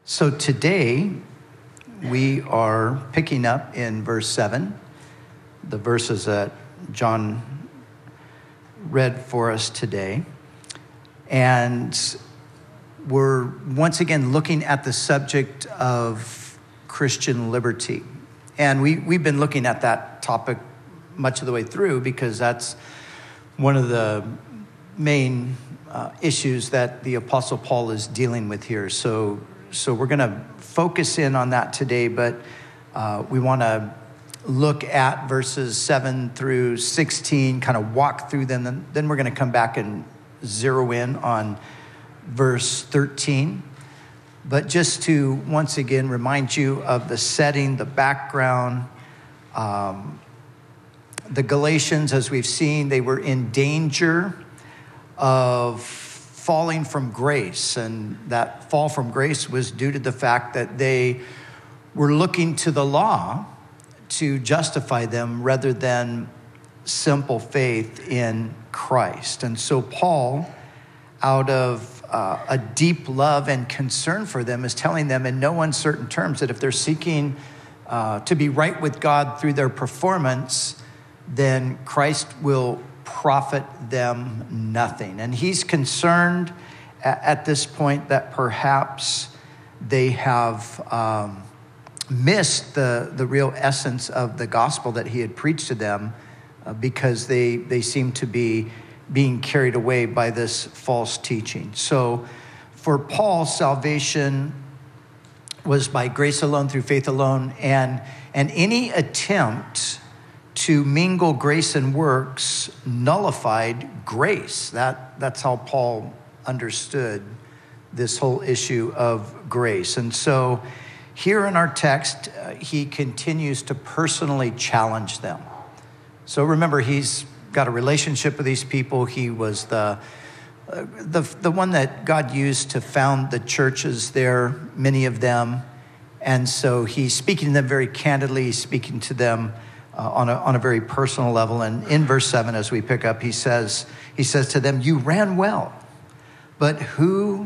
So today, we are picking up in verse 7, the verses that John read for us today. And we're once again looking at the subject of Christian liberty. And we've been looking at that topic much of the way through because that's one of the main issues that the Apostle Paul is dealing with here. So we're going to focus in on that today, but we want to look at verses 7 through 16, kind of walk through them. And then we're going to come back and zero in on verse 13. But just to once again remind you of the setting, the background, the Galatians, as we've seen, they were in danger of falling from grace, and that fall from grace was due to the fact that they were looking to the law to justify them rather than simple faith in Christ. And so Paul, out of a deep love and concern for them, is telling them in no uncertain terms that if they're seeking to be right with God through their performance, then Christ will profit them nothing. And he's concerned at this point that perhaps they have missed the real essence of the gospel that he had preached to them because they seem to be being carried away by this false teaching. So for Paul, salvation was by grace alone, through faith alone, and any attempt to mingle grace and works nullified grace. That's how Paul understood this whole issue of grace. And so here in our text, he continues to personally challenge them. So remember, he's got a relationship with these people. He was the one that God used to found the churches there, many of them. And so he's speaking to them very candidly. He's speaking to them on a very personal level. And in verse 7, as we pick up, he says to them, you ran well, who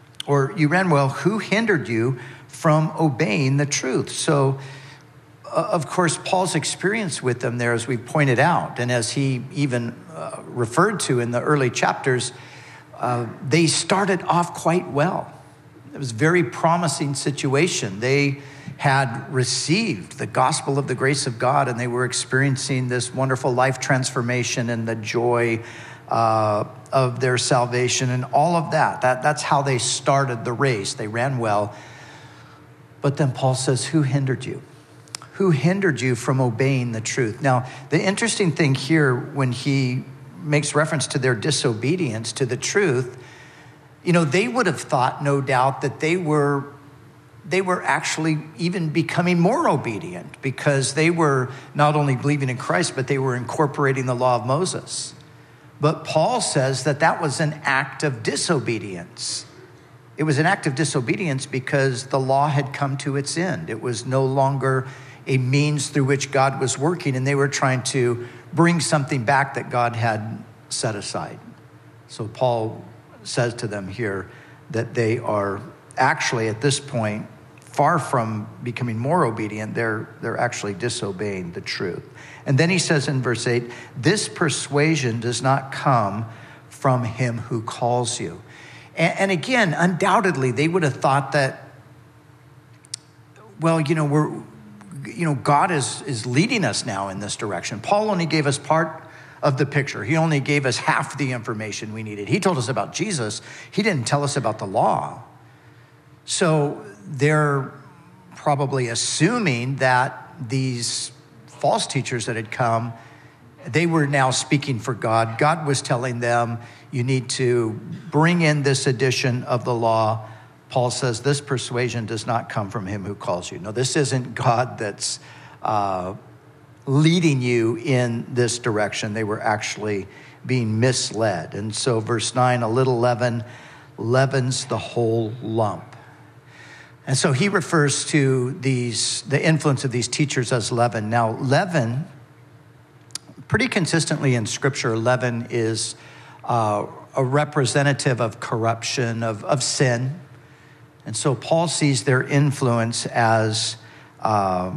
hindered you from obeying the truth? So, of course, Paul's experience with them there, as we pointed out, and as he even referred to in the early chapters, they started off quite well. It was a very promising situation. They had received the gospel of the grace of God, and they were experiencing this wonderful life transformation and the joy of their salvation and all of that. That's how they started the race. They ran well. But then Paul says, who hindered you? Who hindered you from obeying the truth? Now, the interesting thing here, when he makes reference to their disobedience to the truth, they would have thought, no doubt, that they were actually even becoming more obedient because they were not only believing in Christ, but they were incorporating the law of Moses. But Paul says that was an act of disobedience. It was an act of disobedience because the law had come to its end. It was no longer a means through which God was working, and they were trying to bring something back that God had set aside. So Paul says to them here that they are actually at this point far from becoming more obedient. They're actually disobeying the truth. And then he says in verse 8, this persuasion does not come from him who calls you. And again, undoubtedly, they would have thought that, well, God is leading us now in this direction. Paul only gave us part of the picture. He only gave us half the information we needed. He told us about Jesus. He didn't tell us about the law. So they're probably assuming that these false teachers that had come, they were now speaking for God. God was telling them, you need to bring in this edition of the law. Paul says, this persuasion does not come from him who calls you. No, this isn't God that's leading you in this direction. They were actually being misled. And so verse 9, a little leaven leavens the whole lump. And so he refers to the influence of these teachers as leaven. Now, leaven, pretty consistently in Scripture, leaven is a representative of corruption, of sin. And so Paul sees their influence as a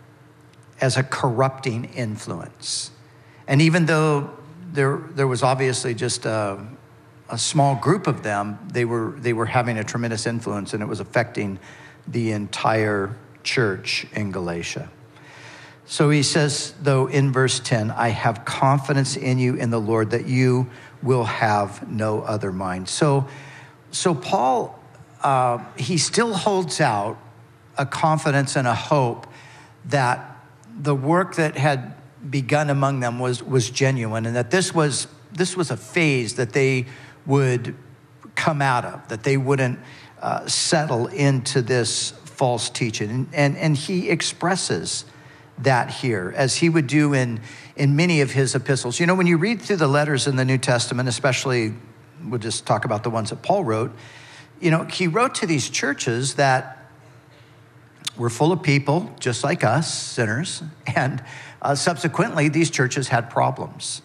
corrupting influence. And even though there was obviously just a small group of them, they were having a tremendous influence, and it was affecting the entire church in Galatia. So he says, though, in verse 10, I have confidence in you in the Lord that you will have no other mind. So Paul, he still holds out a confidence and a hope that the work that had begun among them was genuine, and that this was a phase that they would come out of, that they wouldn't settle into this false teaching. And he expresses that here, as he would do in many of his epistles. You know, when you read through the letters in the New Testament, especially, we'll just talk about the ones that Paul wrote, you know, he wrote to these churches that were full of people just like us, sinners, and subsequently these churches had problems.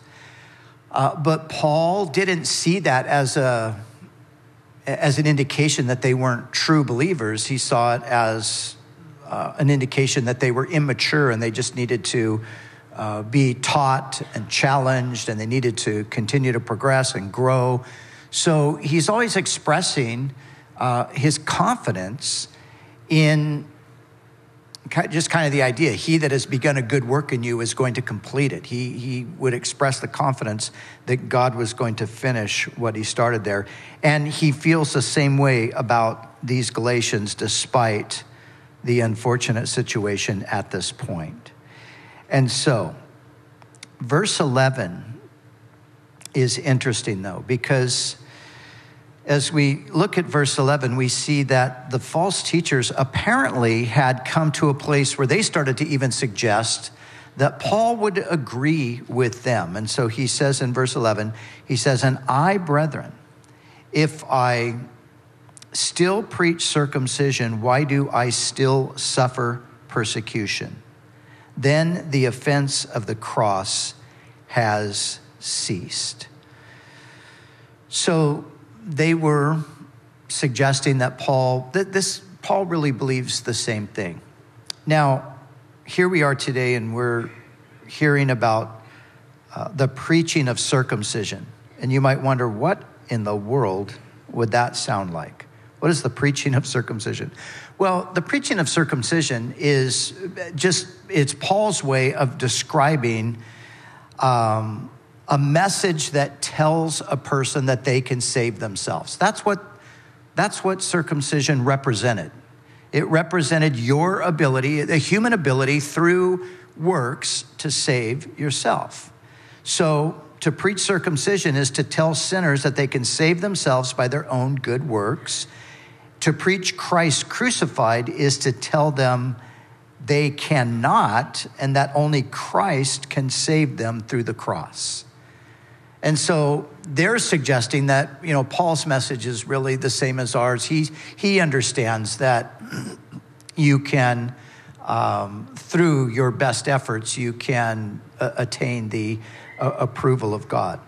But Paul didn't see that as an indication that they weren't true believers. He saw it as an indication that they were immature and they just needed to be taught and challenged, and they needed to continue to progress and grow. So he's always expressing his confidence in just kind of the idea, he that has begun a good work in you is going to complete it. He would express the confidence that God was going to finish what he started there. And he feels the same way about these Galatians, despite the unfortunate situation at this point. And so, verse 11 is interesting, though, because as we look at verse 11, we see that the false teachers apparently had come to a place where they started to even suggest that Paul would agree with them. And so he says in verse 11, he says, and I, brethren, if I still preach circumcision, why do I still suffer persecution? Then the offense of the cross has ceased. So they were suggesting that Paul really believes the same thing. Now, here we are today, and we're hearing about the preaching of circumcision. And you might wonder, what in the world would that sound like? What is the preaching of circumcision? Well, the preaching of circumcision is it's Paul's way of describing a message that tells a person that they can save themselves. That's what circumcision represented. It represented your ability, the human ability through works to save yourself. So to preach circumcision is to tell sinners that they can save themselves by their own good works. To preach Christ crucified is to tell them they cannot, and that only Christ can save them through the cross. And so they're suggesting that, you know, Paul's message is really the same as ours. He understands that you can, through your best efforts, you can attain the approval of God.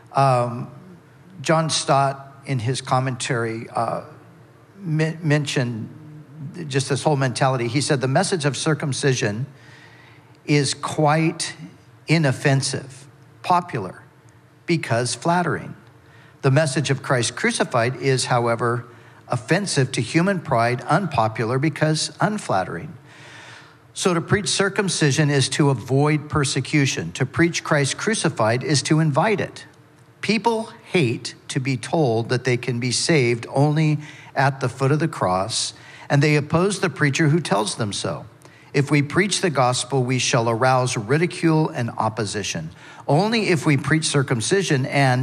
John Stott, in his commentary, mentioned just this whole mentality. He said, the message of circumcision is quite inoffensive, popular, because flattering. The message of Christ crucified is, however, offensive to human pride, unpopular, because unflattering. So to preach circumcision is to avoid persecution. To preach Christ crucified is to invite it. People hate to be told that they can be saved only at the foot of the cross, and they oppose the preacher who tells them so. If we preach the gospel, we shall arouse ridicule and opposition. Only if we preach circumcision,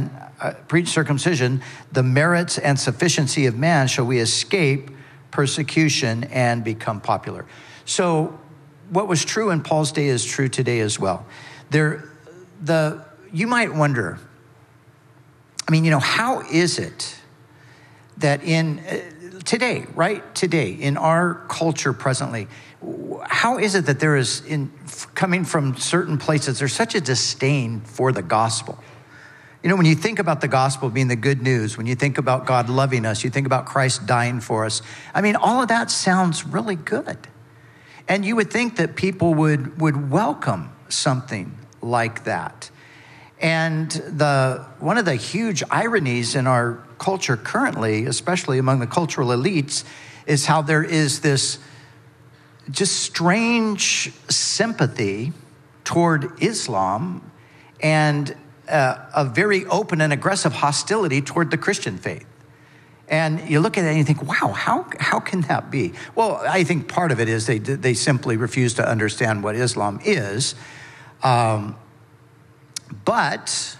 the merits and sufficiency of man, shall we escape persecution and become popular. So what was true in Paul's day is true today as well. You might wonder, I mean, you know, how is it that today, in our culture presently, how is it that there is, coming from certain places, there's such a disdain for the gospel? You know, when you think about the gospel being the good news, when you think about God loving us, you think about Christ dying for us. I mean, all of that sounds really good. And you would think that people would welcome something like that. And one of the huge ironies in our culture currently, especially among the cultural elites, is how there is this just strange sympathy toward Islam and a very open and aggressive hostility toward the Christian faith. And you look at it and you think, wow, how can that be? Well, I think part of it is they simply refuse to understand what Islam is. But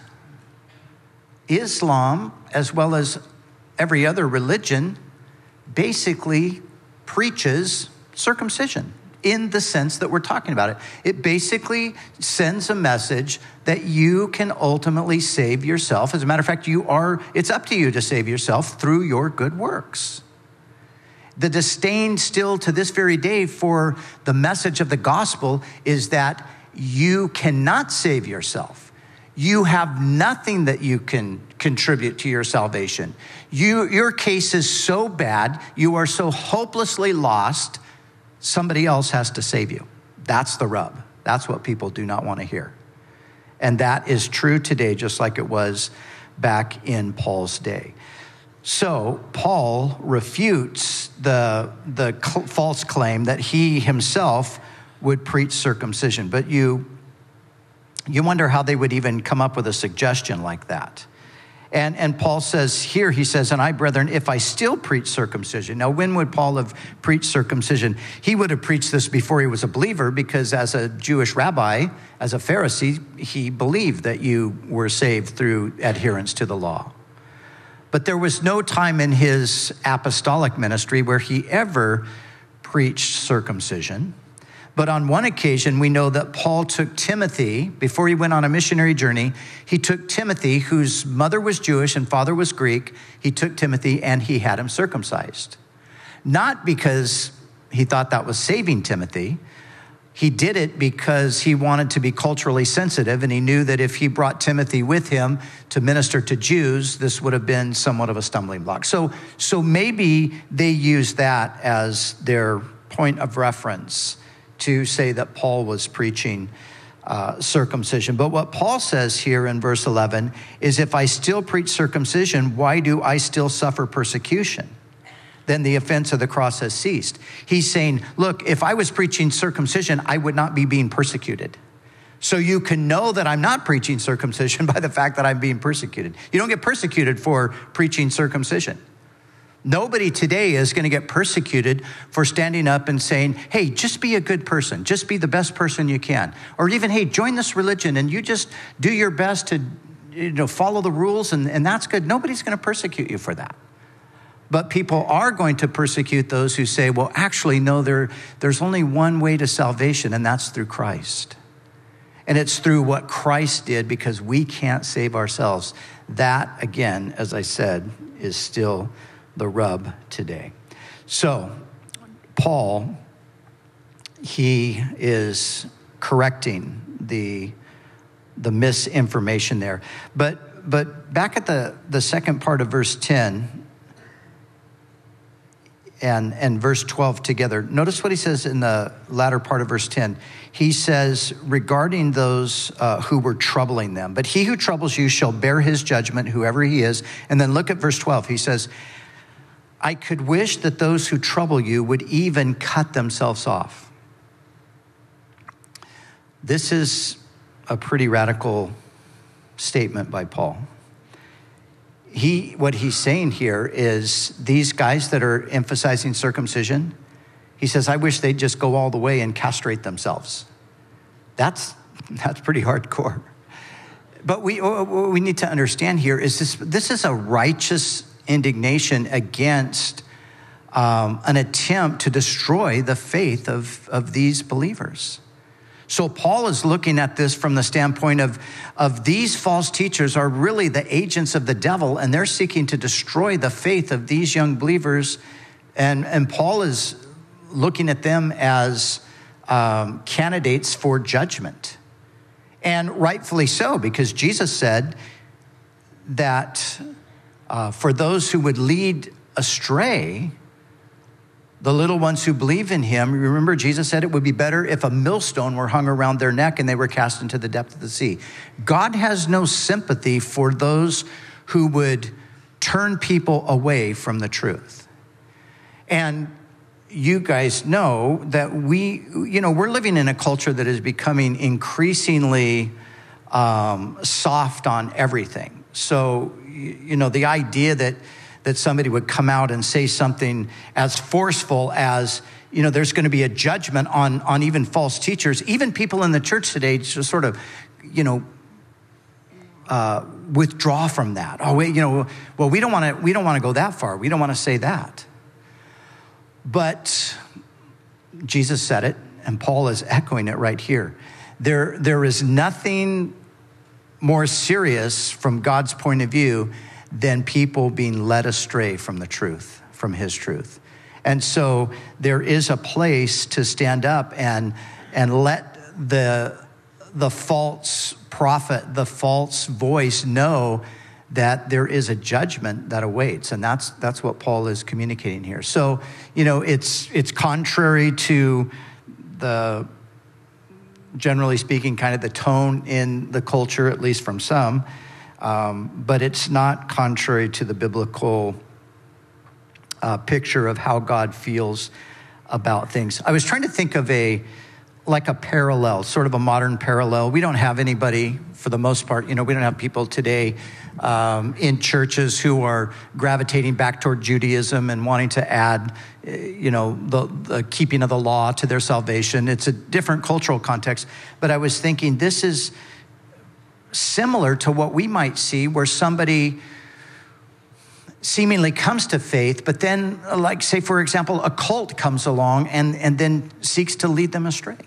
Islam, as well as every other religion, basically preaches circumcision in the sense that we're talking about it. It basically sends a message that you can ultimately save yourself. As a matter of fact, it's up to you to save yourself through your good works. The disdain still to this very day for the message of the gospel is that you cannot save yourself. You have nothing that you can contribute to your salvation. Your case is so bad, you are so hopelessly lost, somebody else has to save you. That's the rub. That's what people do not want to hear. And that is true today, just like it was back in Paul's day. So Paul refutes the false claim that he himself would preach circumcision. But you wonder how they would even come up with a suggestion like that. And Paul says here, he says, and I, brethren, if I still preach circumcision. Now, when would Paul have preached circumcision? He would have preached this before he was a believer, because as a Jewish rabbi, as a Pharisee, he believed that you were saved through adherence to the law. But there was no time in his apostolic ministry where he ever preached circumcision. But on one occasion, we know that Paul took Timothy, before he went on a missionary journey, he took Timothy, whose mother was Jewish and father was Greek. He took Timothy and he had him circumcised. Not because he thought that was saving Timothy. He did it because he wanted to be culturally sensitive, and he knew that if he brought Timothy with him to minister to Jews, this would have been somewhat of a stumbling block. So maybe they used that as their point of reference to say that Paul was preaching circumcision. But what Paul says here in verse 11 is, if I still preach circumcision, why do I still suffer persecution? Then the offense of the cross has ceased. He's saying, look, if I was preaching circumcision, I would not be being persecuted. So you can know that I'm not preaching circumcision by the fact that I'm being persecuted. You don't get persecuted for preaching circumcision. Nobody today is going to get persecuted for standing up and saying, hey, just be a good person. Just be the best person you can. Or even, hey, join this religion and you just do your best to follow the rules and that's good. Nobody's going to persecute you for that. But people are going to persecute those who say, well, actually, no, there's only one way to salvation, and that's through Christ. And it's through what Christ did, because we can't save ourselves. That, again, as I said, is still the rub today. So Paul, he is correcting the misinformation there. But back at the second part of verse 10 and verse 12 together, notice what he says in the latter part of verse 10. He says, regarding those who were troubling them, but he who troubles you shall bear his judgment, whoever he is. And then look at verse 12. He says, I could wish that those who trouble you would even cut themselves off. This is a pretty radical statement by Paul. What he's saying here is, these guys that are emphasizing circumcision, he says, I wish they'd just go all the way and castrate themselves. That's pretty hardcore. But what we need to understand here is this is a righteous indignation against an attempt to destroy the faith of these believers. So Paul is looking at this from the standpoint of these false teachers are really the agents of the devil, and they're seeking to destroy the faith of these young believers. And Paul is looking at them as candidates for judgment. And rightfully so, because Jesus said, that for those who would lead astray, the little ones who believe in him, remember Jesus said it would be better if a millstone were hung around their neck and they were cast into the depth of the sea. God has no sympathy for those who would turn people away from the truth. And you guys know that we're living in a culture that is becoming increasingly soft on everything. So, the idea that somebody would come out and say something as forceful as, there's going to be a judgment on even false teachers, even people in the church today just sort of, withdraw from that. Oh, wait, well, we don't want to go that far. We don't want to say that. But Jesus said it, and Paul is echoing it right here. There is nothing more serious from God's point of view than people being led astray from the truth, from his truth. And so there is a place to stand up and let the false prophet, the false voice know that there is a judgment that awaits. And that's what Paul is communicating here. So, it's contrary to the, generally speaking, kind of the tone in the culture, at least from some, but it's not contrary to the biblical picture of how God feels about things. I was trying to think of a parallel, sort of a modern parallel. We don't have anybody, for the most part, we don't have people today in churches who are gravitating back toward Judaism and wanting to add, the keeping of the law to their salvation. It's a different cultural context. But I was thinking this is similar to what we might see where somebody seemingly comes to faith, but then, like, say, for example, a cult comes along and then seeks to lead them astray.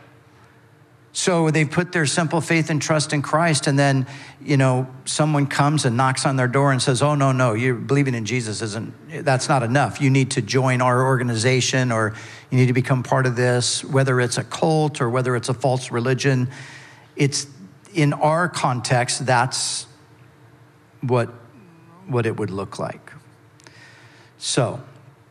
So they've put their simple faith and trust in Christ, and then, someone comes and knocks on their door and says, oh, no, you're believing in Jesus that's not enough. You need to join our organization, or you need to become part of this, whether it's a cult or whether it's a false religion. It's, in our context, that's what it would look like. So,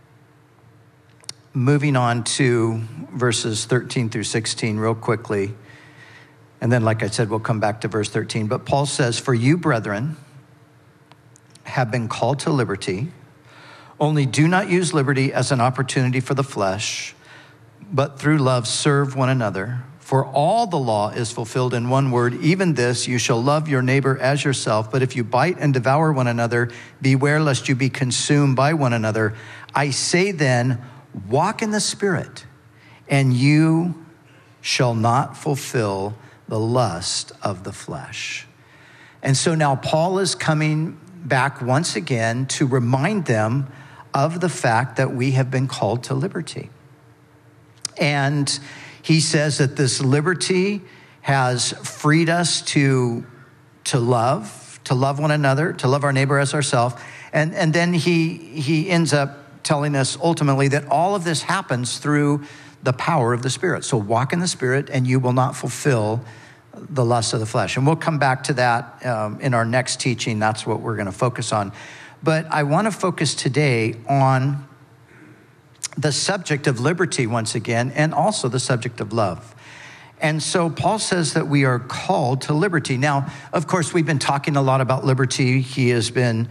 moving on to verses 13 through 16 real quickly. And then, like I said, we'll come back to verse 13. But Paul says, for you, brethren, have been called to liberty. Only do not use liberty as an opportunity for the flesh, but through love serve one another. For all the law is fulfilled in one word, even this, you shall love your neighbor as yourself. But if you bite and devour one another, beware lest you be consumed by one another. I say then, walk in the Spirit, and you shall not fulfill the lust of the flesh. And so now Paul is coming back once again to remind them of the fact that we have been called to liberty. And he says that this liberty has freed us to love one another, to love our neighbor as ourselves. And then he ends up telling us ultimately that all of this happens through the power of the Spirit. So walk in the Spirit and you will not fulfill the lust of the flesh. And we'll come back to that in our next teaching. That's what we're going to focus on. But I want to focus today on the subject of liberty once again, and also the subject of love. And so Paul says that we are called to liberty. Now, of course, we've been talking a lot about liberty. He has been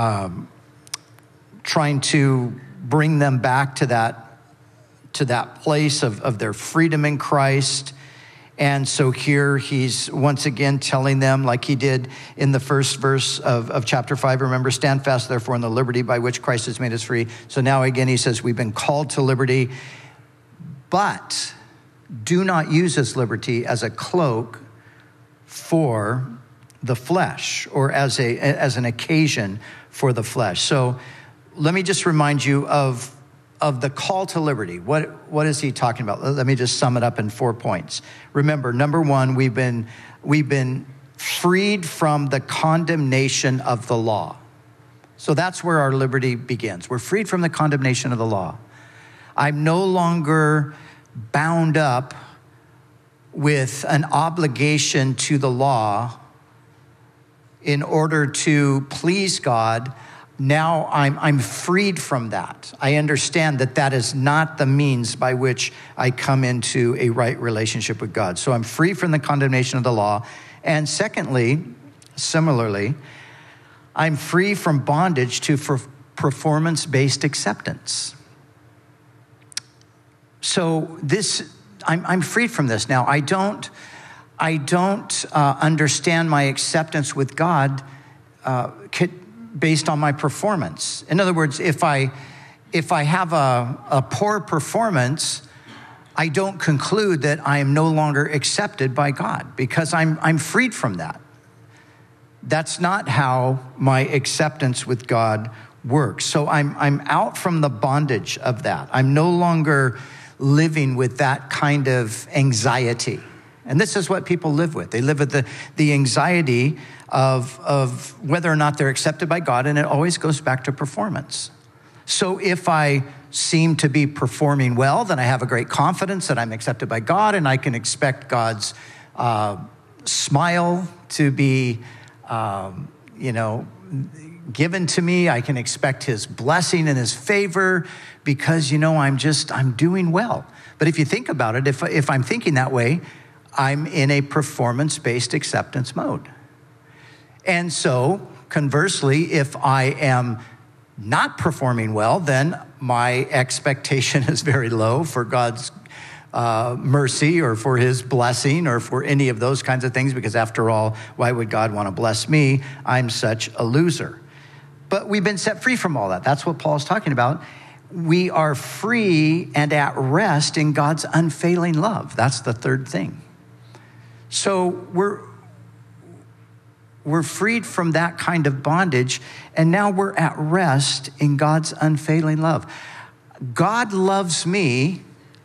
trying to bring them back to that place of their freedom in Christ. And so here he's once again telling them, like he did in the first verse of chapter 5, remember, stand fast, therefore, in the liberty by which Christ has made us free. So now again, he says, we've been called to liberty, but do not use this liberty as a cloak for the flesh, or as an occasion for the flesh. So let me just remind you of the call to liberty. What is he talking about? Let me just sum it up in 4 points. Remember, number one, we've been freed from the condemnation of the law. So that's where our liberty begins. We're freed from the condemnation of the law. I'm no longer bound up with an obligation to the law in order to please God, now I'm freed from that. I understand that that is not the means by which I come into a right relationship with God. So I'm free from the condemnation of the law. And secondly, similarly, I'm free from bondage to performance-based acceptance. So I'm freed from this now. I don't understand my acceptance with God based on my performance. In other words, if I have a poor performance, I don't conclude that I am no longer accepted by God because I'm freed from that. That's not how my acceptance with God works. So I'm out from the bondage of that. I'm no longer living with that kind of anxiety. And this is what people live with. They live with the anxiety of whether or not they're accepted by God, and it always goes back to performance. So if I seem to be performing well, then I have a great confidence that I'm accepted by God, and I can expect God's smile to be, given to me. I can expect his blessing and his favor because, I'm doing well. But if you think about it, if I'm thinking that way, I'm in a performance-based acceptance mode. And so, conversely, if I am not performing well, then my expectation is very low for God's mercy or for his blessing or for any of those kinds of things, because after all, why would God want to bless me? I'm such a loser. But we've been set free from all that. That's what Paul's talking about. We are free and at rest in God's unfailing love. That's the third thing. So we're freed from that kind of bondage, and now we're at rest in God's unfailing love. God loves me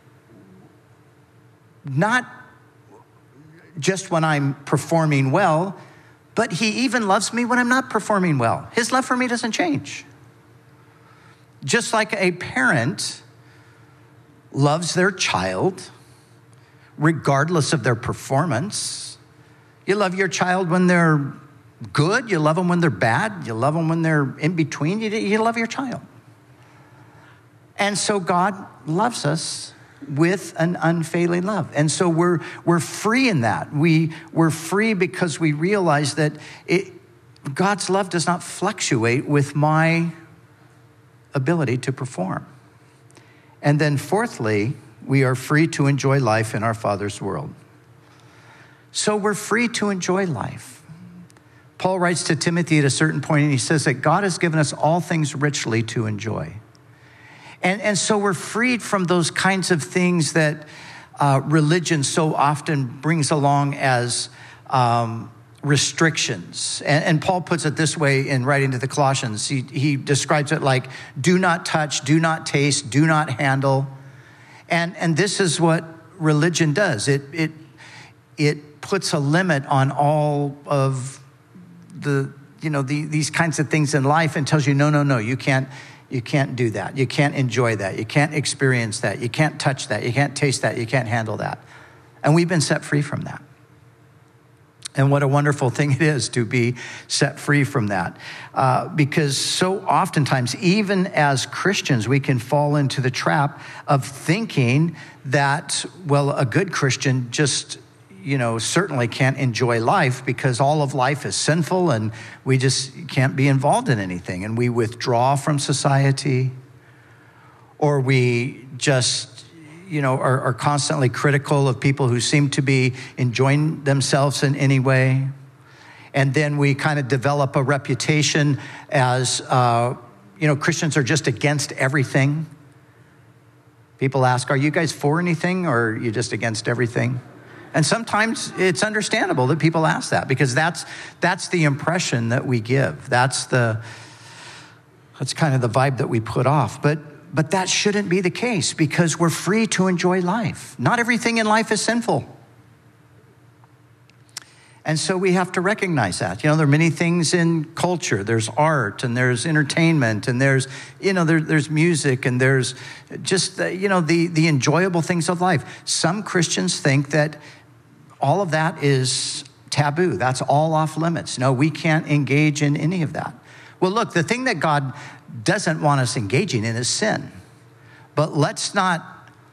not just when I'm performing well, but he even loves me when I'm not performing well. His love for me doesn't change. Just like a parent loves their child regardless of their performance. You love your child when they're good. You love them when they're bad. You love them when they're in between. You love your child. And so God loves us with an unfailing love. And so we're free in that. We're free because we realize that God's love does not fluctuate with my ability to perform. And then fourthly, we are free to enjoy life in our Father's world. So we're free to enjoy life. Paul writes to Timothy at a certain point, and he says that God has given us all things richly to enjoy. And so we're freed from those kinds of things that religion so often brings along as restrictions. And Paul puts it this way in writing to the Colossians. He describes it like, do not touch, do not taste, do not handle. And this is what religion does. It puts a limit on all of these kinds of things in life and tells you, no, you can't do that. You can't enjoy that. You can't experience that. You can't touch that. You can't taste that. You can't handle that. And we've been set free from that. And what a wonderful thing it is to be set free from that. Because so oftentimes, even as Christians, we can fall into the trap of thinking that, well, a good Christian just, certainly can't enjoy life because all of life is sinful and we just can't be involved in anything. And we withdraw from society, or we just are constantly critical of people who seem to be enjoying themselves in any way. And then we kind of develop a reputation as, Christians are just against everything. People ask, are you guys for anything, or are you just against everything? And sometimes it's understandable that people ask that, because that's the impression that we give. That's kind of the vibe that we put off. But that shouldn't be the case, because we're free to enjoy life. Not everything in life is sinful. And so we have to recognize that. There are many things in culture. There's art, and there's entertainment, and there's music, and there's just, the enjoyable things of life. Some Christians think that all of that is taboo. That's all off limits. No, we can't engage in any of that. Well, look, the thing that God doesn't want us engaging in is sin. But let's not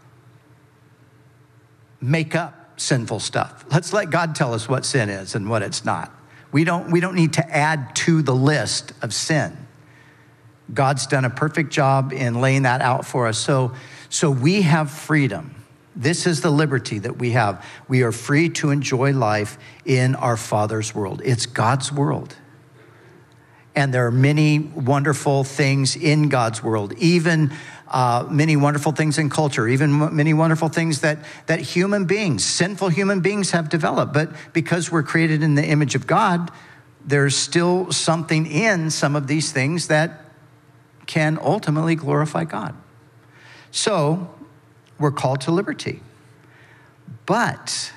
make up sinful stuff. Let's let God tell us what sin is and what it's not. We don't need to add to the list of sin. God's done a perfect job in laying that out for us. So we have freedom. This is the liberty that we have. We are free to enjoy life in our Father's world. It's God's world. And there are many wonderful things in God's world, even many wonderful things in culture, even many wonderful things that human beings, sinful human beings have developed. But because we're created in the image of God, there's still something in some of these things that can ultimately glorify God. So we're called to liberty. But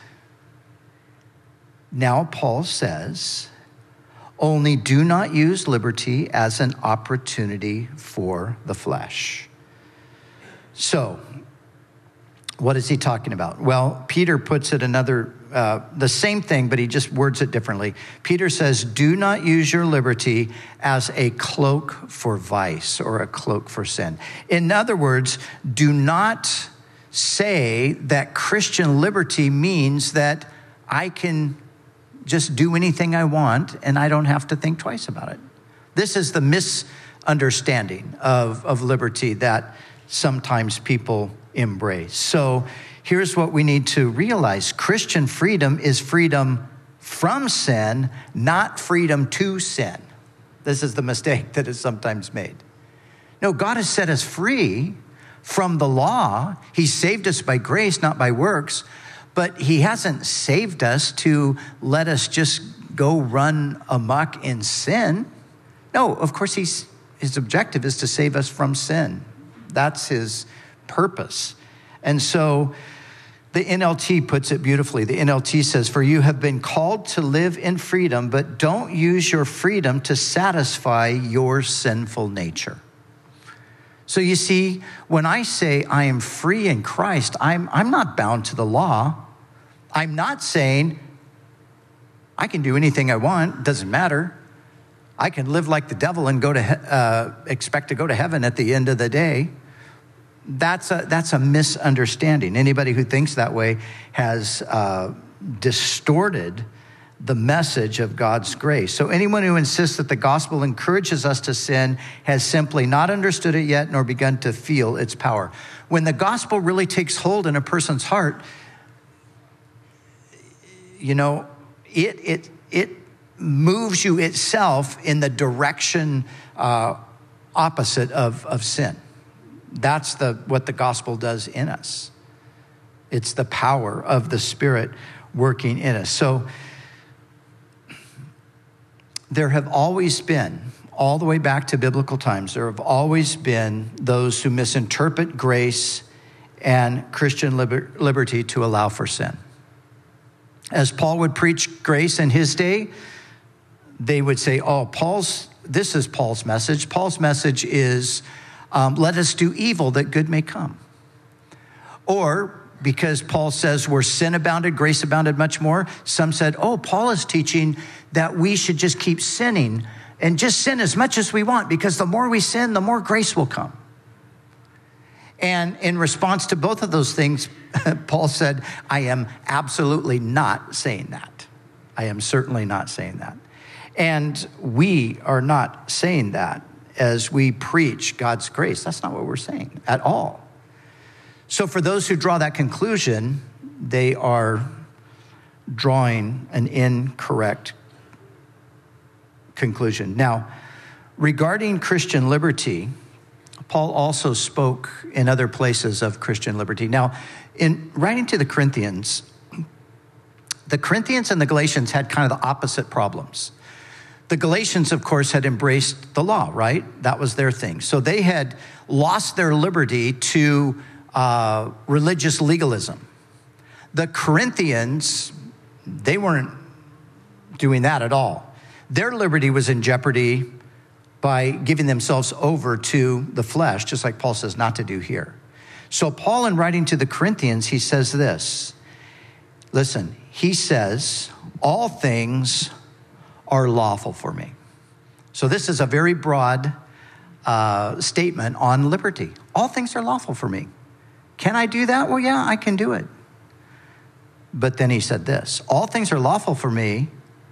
now Paul says, only do not use liberty as an opportunity for the flesh. So, what is he talking about? Well, Peter puts it the same thing, but he just words it differently. Peter says, do not use your liberty as a cloak for vice or a cloak for sin. In other words, do not say that Christian liberty means that I can just do anything I want and I don't have to think twice about it. This is the misunderstanding of liberty that sometimes people embrace. So here's what we need to realize. Christian freedom is freedom from sin, not freedom to sin. This is the mistake that is sometimes made. No, God has set us free from the law. He saved us by grace, not by works. But he hasn't saved us to let us just go run amok in sin. No, of course, his objective is to save us from sin. That's his purpose. And so the NLT puts it beautifully. The NLT says, for you have been called to live in freedom, but don't use your freedom to satisfy your sinful nature. So you see, when I say I am free in Christ, I'm not bound to the law. I'm not saying I can do anything I want, doesn't matter. I can live like the devil and expect to go to heaven at the end of the day. That's a misunderstanding. Anybody who thinks that way has distorted the message of God's grace. So anyone who insists that the gospel encourages us to sin has simply not understood it yet nor begun to feel its power. When the gospel really takes hold in a person's heart, you know, it moves you itself in the direction opposite of sin. That's what the gospel does in us. It's the power of the Spirit working in us. So there have always been, all the way back to biblical times, there have always been those who misinterpret grace and Christian liberty to allow for sin. As Paul would preach grace in his day, they would say, this is Paul's message. Paul's message is, let us do evil that good may come. Or because Paul says where sin abounded, grace abounded much more, some said, Paul is teaching that we should just keep sinning and just sin as much as we want, because the more we sin, the more grace will come. And in response to both of those things, Paul said, I am absolutely not saying that. I am certainly not saying that. And we are not saying that as we preach God's grace. That's not what we're saying at all. So for those who draw that conclusion, they are drawing an incorrect conclusion. Now, regarding Christian liberty, Paul also spoke in other places of Christian liberty. Now, in writing to the Corinthians and the Galatians had kind of the opposite problems. The Galatians, of course, had embraced the law, right? That was their thing. So they had lost their liberty to religious legalism. The Corinthians, they weren't doing that at all. Their liberty was in jeopardy by giving themselves over to the flesh, just like Paul says not to do here. So Paul, in writing to the Corinthians, he says this. Listen, he says, all things are lawful for me. So this is a very broad statement on liberty. All things are lawful for me. Can I do that? Well, yeah, I can do it. But then he said this, all things are lawful for me,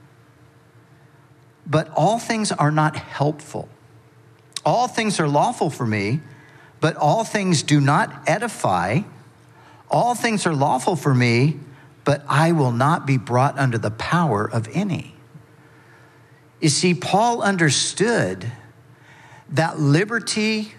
but all things are not helpful. All things are lawful for me, but all things do not edify. All things are lawful for me, but I will not be brought under the power of any. You see, Paul understood that liberty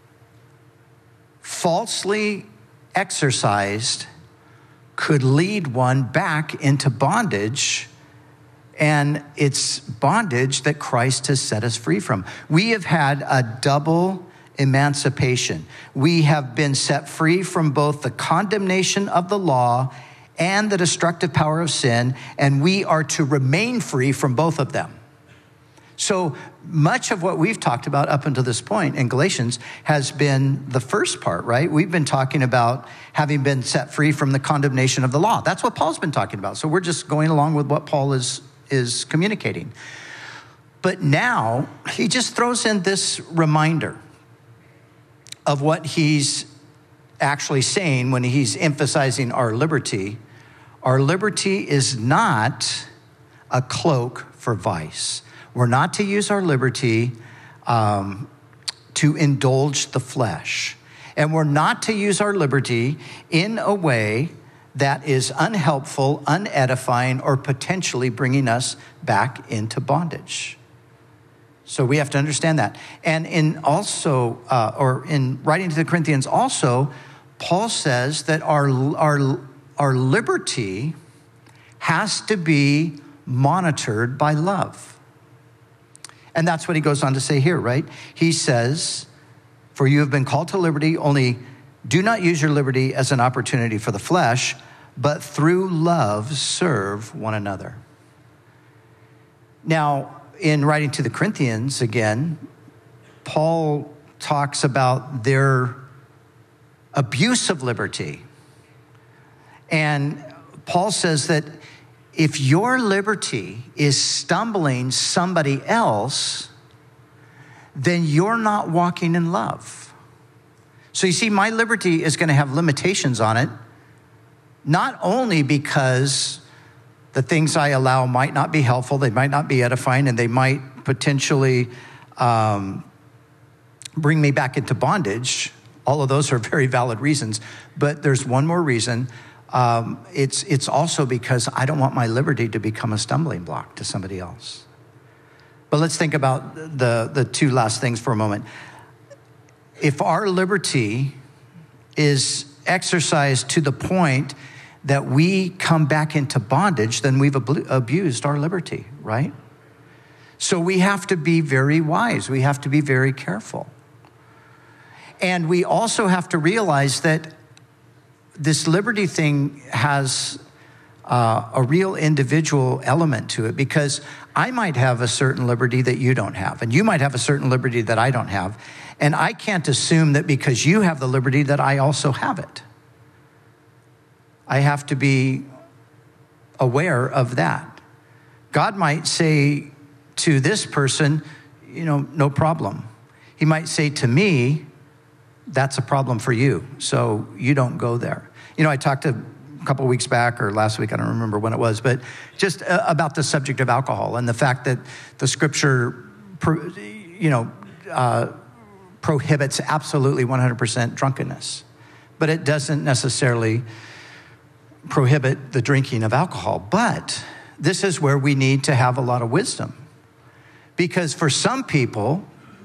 falsely exercised could lead one back into bondage, and it's bondage that Christ has set us free from. We have had a double emancipation. We have been set free from both the condemnation of the law and the destructive power of sin, and we are to remain free from both of them. So much of what we've talked about up until this point in Galatians has been the first part, right? We've been talking about having been set free from the condemnation of the law. That's what Paul's been talking about. So we're just going along with what Paul is communicating. But now he just throws in this reminder of what he's actually saying when he's emphasizing our liberty. Our liberty is not a cloak for vice. We're not to use our liberty to indulge the flesh. And we're not to use our liberty in a way that is unhelpful, unedifying, or potentially bringing us back into bondage. So we have to understand that. And in writing to the Corinthians also, Paul says that our liberty has to be monitored by love. And that's what he goes on to say here, right? He says, for you have been called to liberty, only do not use your liberty as an opportunity for the flesh, but through love serve one another. Now, in writing to the Corinthians, again, Paul talks about their abuse of liberty. And Paul says that if your liberty is stumbling somebody else, then you're not walking in love. So you see, my liberty is going to have limitations on it, not only because the things I allow might not be helpful, they might not be edifying, and they might potentially bring me back into bondage. All of those are very valid reasons, but there's one more reason. It's also because I don't want my liberty to become a stumbling block to somebody else. But let's think about the two last things for a moment. If our liberty is exercised to the point that we come back into bondage, then we've abused our liberty, right? So we have to be very wise. We have to be very careful. And we also have to realize that this liberty thing has a real individual element to it, because I might have a certain liberty that you don't have, and you might have a certain liberty that I don't have. And I can't assume that because you have the liberty that I also have it. I have to be aware of that. God might say to this person, no problem. He might say to me, that's a problem for you, so you don't go there. I talked a couple of weeks back or last week, I don't remember when it was, but just about the subject of alcohol and the fact that the scripture, prohibits absolutely 100% drunkenness, but it doesn't necessarily prohibit the drinking of alcohol. But this is where we need to have a lot of wisdom, because for some people,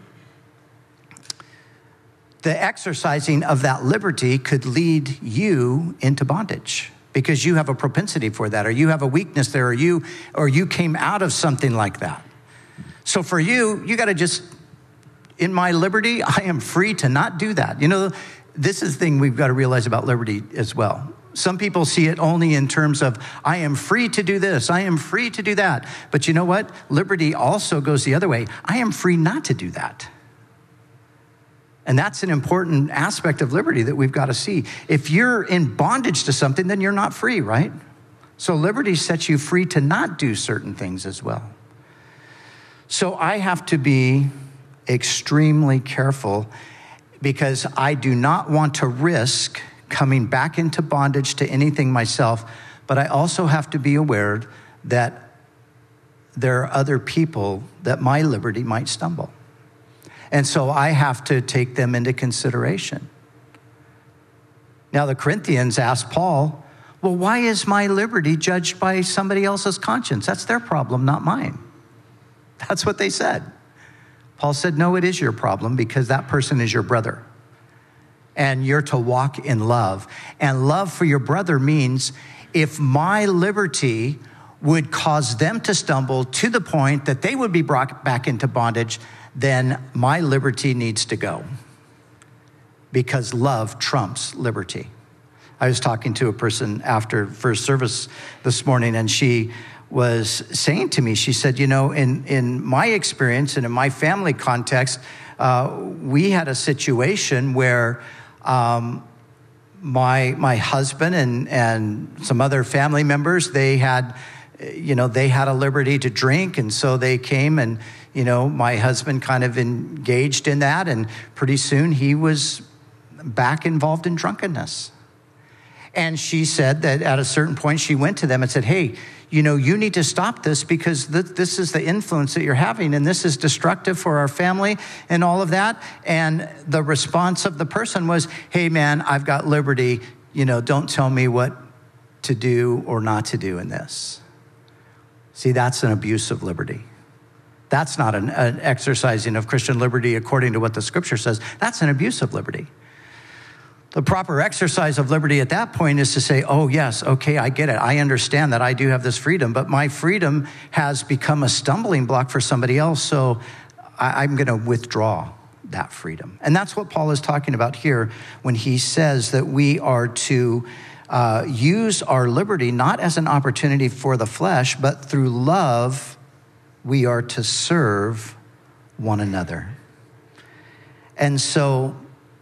the exercising of that liberty could lead you into bondage because you have a propensity for that, or you have a weakness there, or you came out of something like that. So for you got to just, in my liberty, I am free to not do that. This is the thing we've got to realize about liberty as well. Some people see it only in terms of, I am free to do this, I am free to do that. But you know what? Liberty also goes the other way. I am free not to do that. And that's an important aspect of liberty that we've got to see. If you're in bondage to something, then you're not free, right? So liberty sets you free to not do certain things as well. So I have to be extremely careful because I do not want to risk coming back into bondage to anything myself, but I also have to be aware that there are other people that my liberty might stumble. And so I have to take them into consideration. Now the Corinthians asked Paul, well, why is my liberty judged by somebody else's conscience? That's their problem, not mine. That's what they said. Paul said, no, it is your problem because that person is your brother. And you're to walk in love. And love for your brother means if my liberty would cause them to stumble to the point that they would be brought back into bondage, then my liberty needs to go. Because love trumps liberty. I was talking to a person after first service this morning, and she was saying to me, she said, you know, in my experience and in my family context, we had a situation where my husband and some other family members, they had a liberty to drink, and so they came and, you know, my husband kind of engaged in that, and pretty soon he was back involved in drunkenness. And she said that at a certain point she went to them and said, hey, you know, you need to stop this because this is the influence that you're having, and this is destructive for our family and all of that. And the response of the person was, hey man, I've got liberty, you know, don't tell me what to do or not to do in this. See, that's an abuse of liberty. That's not an exercising of Christian liberty according to what the scripture says. That's an abuse of liberty. The proper exercise of liberty at that point is to say, oh yes, okay, I get it. I understand that I do have this freedom, but my freedom has become a stumbling block for somebody else, so I'm going to withdraw that freedom. And that's what Paul is talking about here when he says that we are to use our liberty not as an opportunity for the flesh, but through love, we are to serve one another. And so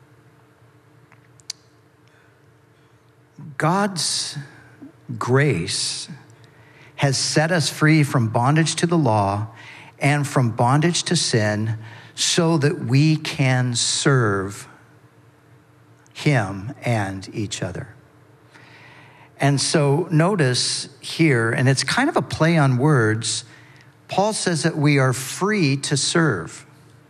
God's grace has set us free from bondage to the law and from bondage to sin so that we can serve him and each other. And so notice here, and it's kind of a play on words, Paul says that we are free to serve.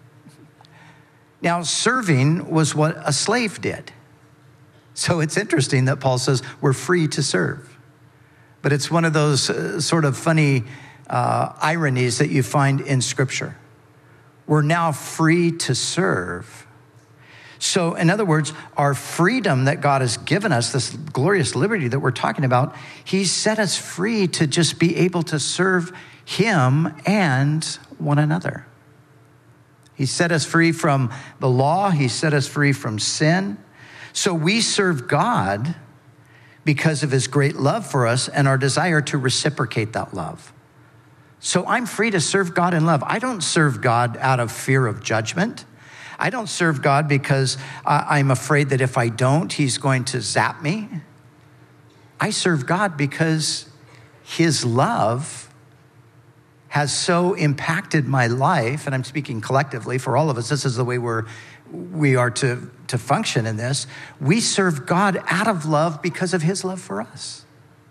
Now, serving was what a slave did. So it's interesting that Paul says we're free to serve. But it's one of those sort of funny ironies that you find in Scripture. We're now free to serve. So in other words, our freedom that God has given us, this glorious liberty that we're talking about, he's set us free to just be able to serve him and one another. He set us free from the law. He set us free from sin. So we serve God because of his great love for us and our desire to reciprocate that love. So I'm free to serve God in love. I don't serve God out of fear of judgment. I don't serve God because I'm afraid that if I don't, he's going to zap me. I serve God because his love has so impacted my life, and I'm speaking collectively for all of us. This is the way we are to function in this. We serve God out of love because of his love for us.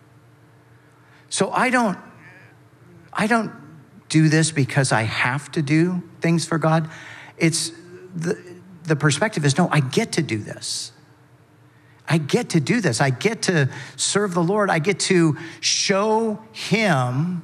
So I don't do this because I have to do things for God. It's the perspective is, no, I get to do this. I get to do this. I get to serve the Lord. I get to show him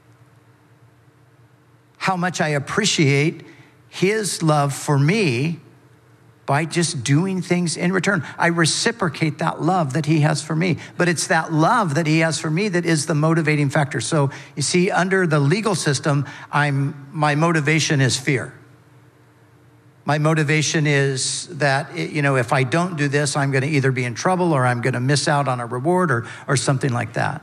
how much I appreciate his love for me by just doing things in return. I reciprocate that love that he has for me. But it's that love that he has for me that is the motivating factor. So you see, under the legal system, my motivation is fear. My motivation is that, if I don't do this, I'm going to either be in trouble or I'm going to miss out on a reward or something like that.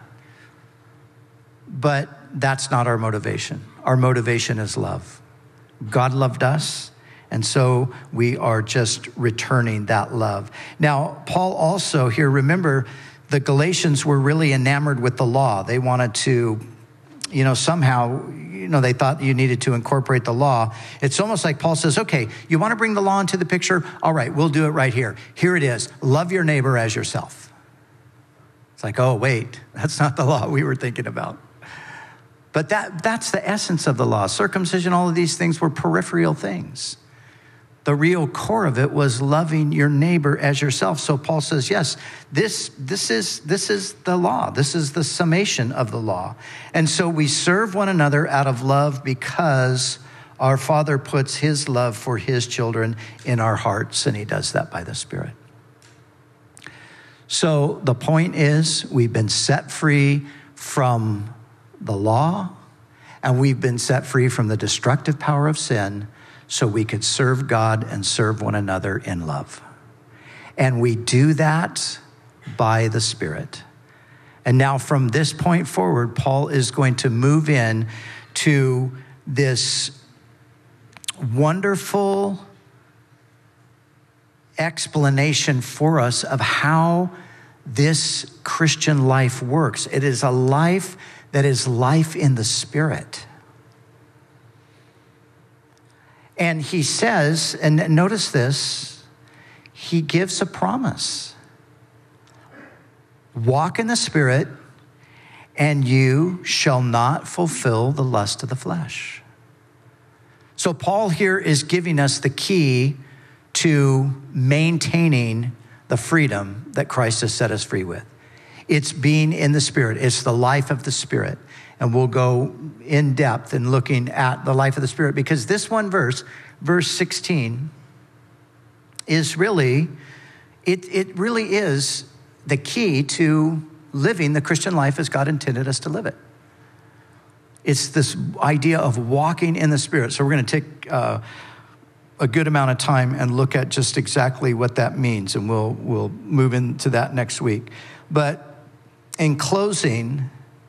But that's not our motivation. Our motivation is love. God loved us, and so we are just returning that love. Now, Paul also here, remember the Galatians were really enamored with the law. They wanted to, somehow, they thought you needed to incorporate the law. It's almost like Paul says, okay, you want to bring the law into the picture? All right, we'll do it right here. Here it is. Love your neighbor as yourself. It's like, oh, wait, that's not the law we were thinking about. But that's the essence of the law. Circumcision, all of these things were peripheral things. The real core of it was loving your neighbor as yourself. So Paul says, yes, this is the law. This is the summation of the law. And so we serve one another out of love because our Father puts his love for his children in our hearts, and he does that by the Spirit. So the point is, we've been set free from the law, and we've been set free from the destructive power of sin, so we could serve God and serve one another in love. And we do that by the Spirit. And now from this point forward, Paul is going to move in to this wonderful explanation for us of how this Christian life works. It is a life that is life in the Spirit. And he says, and notice this, he gives a promise. Walk in the Spirit, and you shall not fulfill the lust of the flesh. So Paul here is giving us the key to maintaining the freedom that Christ has set us free with. It's being in the Spirit. It's the life of the Spirit. And we'll go in depth in looking at the life of the Spirit, because this one verse 16, is really, it really is the key to living the Christian life as God intended us to live it. It's this idea of walking in the Spirit. So we're going to take a good amount of time and look at just exactly what that means, and we'll move into that next week. But in closing,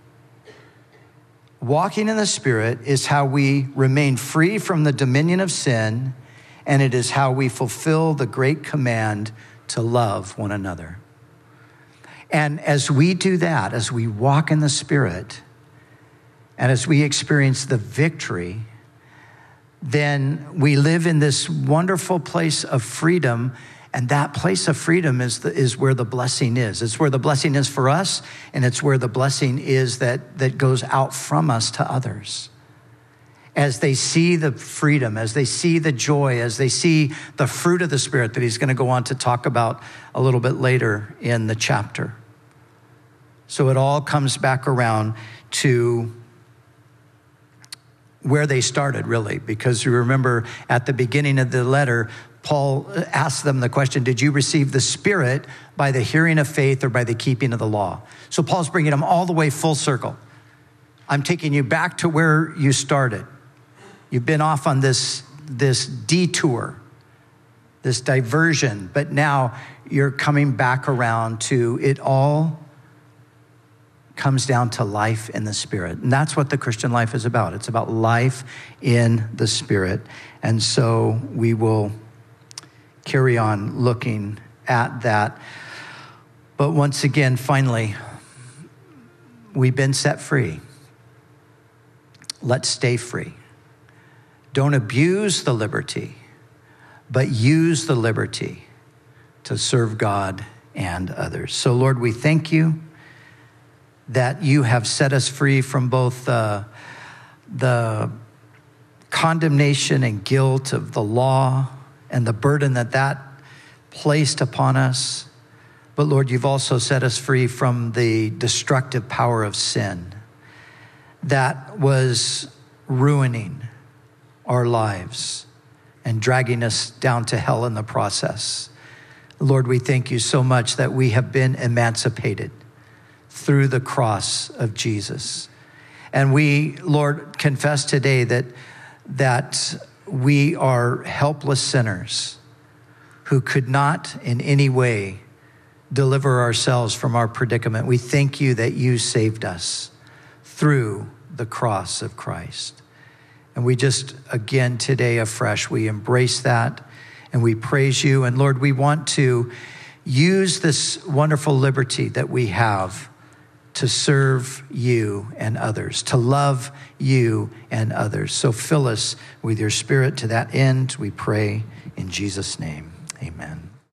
walking in the Spirit is how we remain free from the dominion of sin, and it is how we fulfill the great command to love one another. And as we do that, as we walk in the Spirit, and as we experience the victory, then we live in this wonderful place of freedom. And that place of freedom is where the blessing is. It's where the blessing is for us, and it's where the blessing is that goes out from us to others. As they see the freedom, as they see the joy, as they see the fruit of the Spirit that he's going to go on to talk about a little bit later in the chapter. So it all comes back around to where they started, really, because you remember at the beginning of the letter, Paul asked them the question, did you receive the Spirit by the hearing of faith or by the keeping of the law? So Paul's bringing them all the way full circle. I'm taking you back to where you started. You've been off on this detour, this diversion, but now you're coming back around to it all comes down to life in the Spirit. And that's what the Christian life is about. It's about life in the Spirit. And so we will carry on looking at that. But once again, finally, we've been set free. Let's stay free. Don't abuse the liberty, but use the liberty to serve God and others. So Lord, we thank you that you have set us free from both the condemnation and guilt of the law and the burden that placed upon us. But Lord, you've also set us free from the destructive power of sin that was ruining our lives and dragging us down to hell in the process. Lord, we thank you so much that we have been emancipated through the cross of Jesus. And we, Lord, confess today that we are helpless sinners who could not in any way deliver ourselves from our predicament. We thank you that you saved us through the cross of Christ. And we just, again, today afresh, we embrace that and we praise you. And Lord, we want to use this wonderful liberty that we have to serve you and others, to love you and others. So fill us with your Spirit to that end, we pray in Jesus' name. Amen.